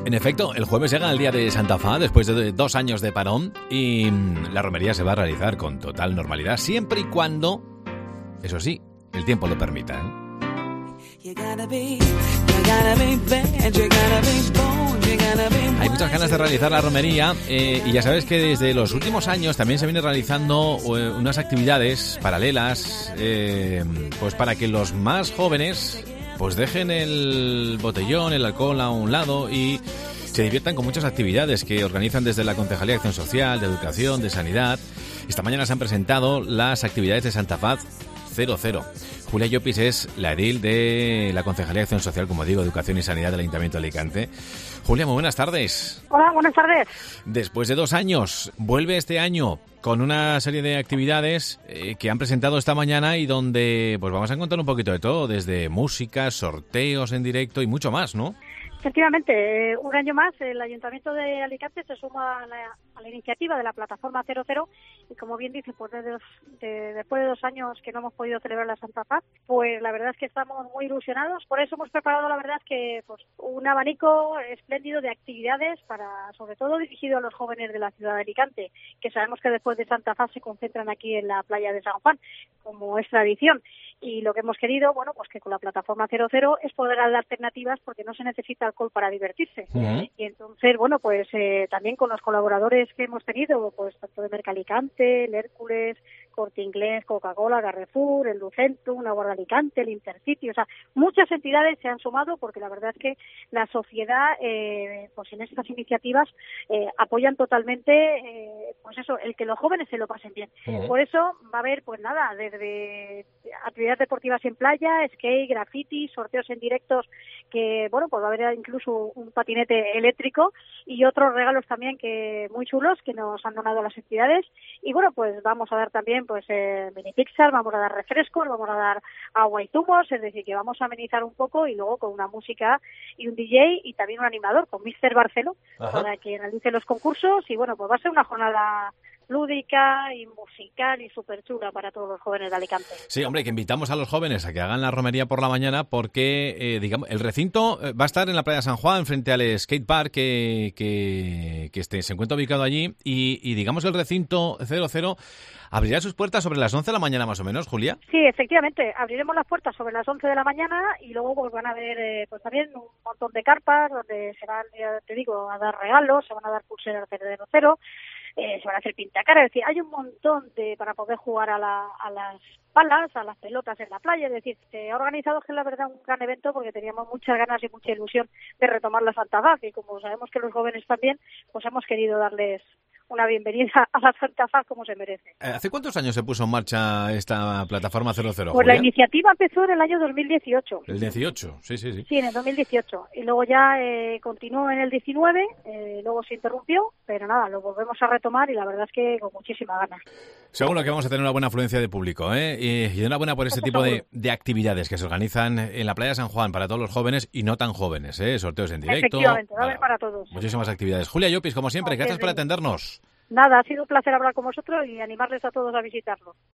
En efecto, el jueves llega el día de Santa Faz después de 2 años de parón y la romería se va a realizar con total normalidad, siempre y cuando, eso sí, el tiempo lo permita, ¿eh? Hay muchas ganas de realizar la romería y ya sabes que desde los últimos años también se viene realizando unas actividades paralelas pues para que los más jóvenes pues dejen el botellón, el alcohol a un lado y se diviertan con muchas actividades que organizan desde la Concejalía de Acción Social, de Educación, de Sanidad. Esta mañana se han presentado las actividades de Santa Faz 00. Julia Llopis es la edil de la Concejalía de Acción Social, como digo, Educación y Sanidad del Ayuntamiento de Alicante. Julia, muy buenas tardes. Hola, buenas tardes. Después de 2 años, vuelve este año con una serie de actividades que han presentado esta mañana y donde pues vamos a contar un poquito de todo, desde música, sorteos en directo y mucho más, ¿no? Efectivamente, un año más el Ayuntamiento de Alicante se suma a la iniciativa de la plataforma 00 y como bien dice, pues después de 2 años que no hemos podido celebrar la Santa Faz, pues la verdad es que estamos muy ilusionados. Por eso hemos preparado, la verdad es que pues un abanico espléndido de actividades para, sobre todo dirigido a los jóvenes de la ciudad de Alicante, que sabemos que después de Santa Faz se concentran aquí en la playa de San Juan, como es tradición. Y lo que hemos querido, bueno, pues que con la plataforma 00 es poder dar alternativas porque no se necesita alcohol para divertirse. Uh-huh. Y entonces, bueno, pues también con los colaboradores que hemos tenido, pues tanto de Mercalicante, el Hércules, Corte Inglés, Coca-Cola, Carrefour, el Lucentum, la Guardia Alicante, el Intercity, o sea, muchas entidades se han sumado porque la verdad es que la sociedad, pues en estas iniciativas apoyan totalmente, pues eso, el que los jóvenes se lo pasen bien. Uh-huh. Por eso va a haber, pues nada, desde actividades deportivas en playa, skate, graffiti, sorteos en directos que, bueno, pues va a haber incluso un patinete eléctrico y otros regalos también que muy chulos que nos han donado las entidades y, bueno, pues vamos a dar también pues mini Pixar, vamos a dar refrescos, vamos a dar agua y zumos, es decir, que vamos a amenizar un poco y luego con una música y un DJ y también un animador con Mr. Barceló. Ajá. Para que analice los concursos y, bueno, pues va a ser una jornada lúdica y musical y súper chula para todos los jóvenes de Alicante. Sí, hombre, que invitamos a los jóvenes a que hagan la romería por la mañana porque, digamos, el recinto va a estar en la playa de San Juan frente al skatepark que se encuentra ubicado allí y digamos el recinto 00 abrirá sus puertas sobre las 11 de la mañana más o menos, Julia. Sí, efectivamente, abriremos las puertas sobre las 11 de la mañana y luego pues van a haber pues también un montón de carpas donde se van, ya te digo, a dar regalos, se van a dar pulseras de 00, se van a hacer pintacaras, es decir, hay un montón para poder jugar a las palas, a las pelotas en la playa, es decir, se ha organizado, que es la verdad un gran evento porque teníamos muchas ganas y mucha ilusión de retomar la Santa Faz y como sabemos que los jóvenes también, pues hemos querido darles una bienvenida a la Santa Faz como se merece. ¿Hace cuántos años se puso en marcha esta plataforma 00? Pues Julia? La iniciativa empezó en el año 2018. ¿El 18? Sí. Sí, en el 2018. Y luego ya continuó en el 19, luego se interrumpió, pero nada, lo volvemos a retomar y la verdad es que con muchísima ganas. Seguro que vamos a tener una buena afluencia de público, y enhorabuena por este tipo de actividades que se organizan en la playa de San Juan para todos los jóvenes y no tan jóvenes, sorteos en directo. Efectivamente, va a haber para todos. Muchísimas actividades. Julia Llopis, como siempre, gracias por atendernos. Nada, ha sido un placer hablar con vosotros y animarles a todos a visitarlo.